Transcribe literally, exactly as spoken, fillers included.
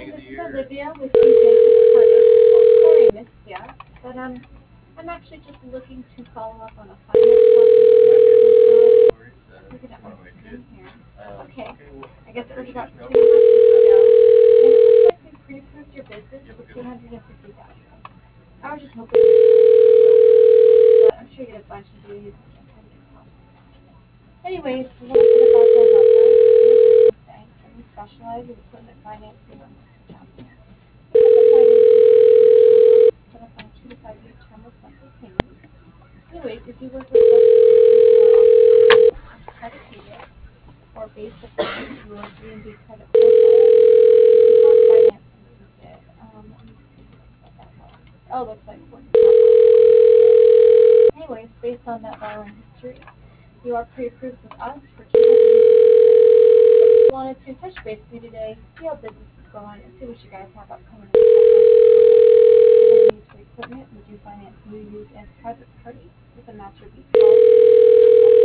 Hi, this is Olivia with the Business Credit. Oh, sorry I missed ya, but um, I'm actually just looking to follow up on a finance question. Looking at my screen here. Okay, I guess it was about two months ago, and it looks like we pre-approved your business for two hundred and fifty thousand. I was just hoping we could, but I'm sure you get a bunch of duties and can't find your help. Anyways, a little bit about our background. We're a business bank, and we specialize in equipment financing on working capital. Set up on a two to five year term with monthly payments. Anyways, we do work with both businesses who are offering credit payments or based upon your D and D credit profile. We do have financing included. Um, let me see what that was. Oh, looks like working capital. Anyways, based on that borrowing history, you are pre-approved with us for two hundred fifty. I just wanted to touch base with you today, see how business is going, and see what you guys have upcoming in the pipeline. Needs for equipment, we do finance new, used, and private party with a master lease policy.